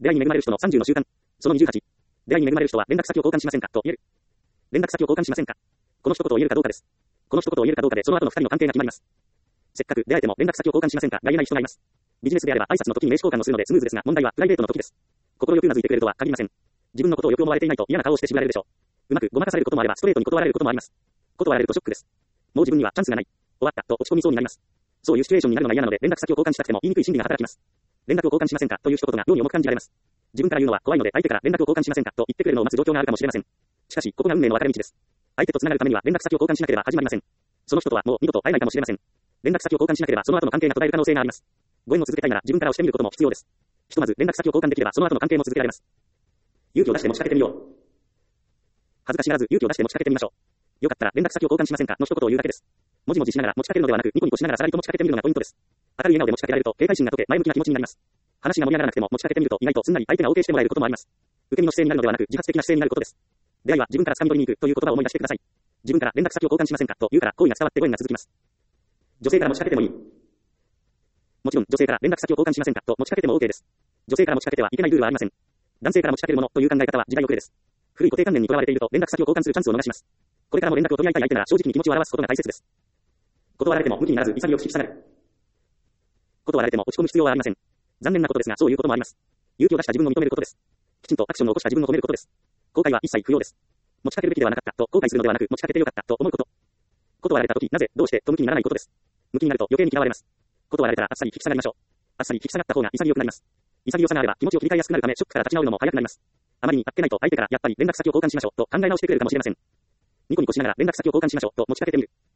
出会いに恵まれる人の30の習慣。その28。出会いに恵まれる人は連絡先を交換しませんかと言える。連絡先を交換しませんか。この一言を言えるかどうかです。この一言を言えるかどうかでその後の二人の関係が決まります。せっかく出会えても連絡先を交換しませんかが言えない人がいます。ビジネスであれば挨拶の時に名刺交換をするのでスムーズですが、問題はプライベートの時です。心よくうなずいてくれるとは限りません。自分のことをよく思われていないと嫌な顔をしてしまわれるでしょう。うまくごまかされることもあればストレートに断られることもあります。断られるとショックです。もう自分にはチャンスがない。終わったと落ち込みそうになります。そういうシチュエーションになるのが嫌なので連絡先を交換したくても言いにくい心理が働きます。連絡を交換しませんかという一言が妙に重く感じられます。自分から言うのは怖いので相手から連絡を交換しませんかと言ってくれるのを待つ状況があるかもしれません。しかしここが運命の分かれ道です。相手と繋がるためには連絡先を交換しなければ始まりません。その人とはもう二度と会えないかもしれません。連絡先を交換しなければその後の関係が途絶える可能性があります。ご縁を続けたいなら自分から押してみることも必要です。ひとまず連絡先を交換できればその後の関係も続けられます。勇気を出して持ちかけてみよう。恥ずかしがらず勇気を出して持ちかけてみましょう。よかったら連絡先を交換しませんかの一言を言うだけです。もじもじしながら持ちかけるのではなくニコニコしながらさらりと持ちかけてみるのがポイントです。明るい笑顔で持ちかけられると警戒心が解け前向きな気持ちになります。話が盛り上がらなくても持ちかけてみると意外とすんなり相手が OK してもらえることもあります。受け身の姿勢になるのではなく自発的な姿勢になることです。出会いは自分から掴み取りに行くという言葉を思い出してください。自分から連絡先を交換しませんかと言うから好意が伝わってご縁が続きます。女性から持ちかけてもいい。もちろん女性から連絡先を交換しませんかと持ちかけても OK です。女性から持ちかけてはいけないルールはありません。男性から持ちかけるものという考え方は時代遅れです。古い固定観念にとらわれていると連絡先を交換するチャンスを逃します。これからも連絡を取り合いたい相手なら正直に気持ちを表すことが大切です。断られても向きにならず潔く引き下がる。断られても落ち込む必要はありません。残念なことですがそういうこともあります。勇気を出した自分を認めることです。きちんとアクションを起こした自分を褒めることです。後悔は一切不要です。持ちかけるべきではなかったと後悔するのではなく持ちかけてよかったと思うこと。断られた時なぜどうしてと向きにならないことです。向きになると余計に嫌われます。断られたらあっさり引き下がりましょう。あっさり引き下がった方が潔くなります。潔さがあれば気持ちを切り替えやすくなるためショックから立ち直るのも早くなります。あまりにあっけないと相手からやっぱり連絡先を交換しましょうと考え直してくれるかもしれません。ニコニコしながら連絡先を交換しましょうと持ちかけてみる。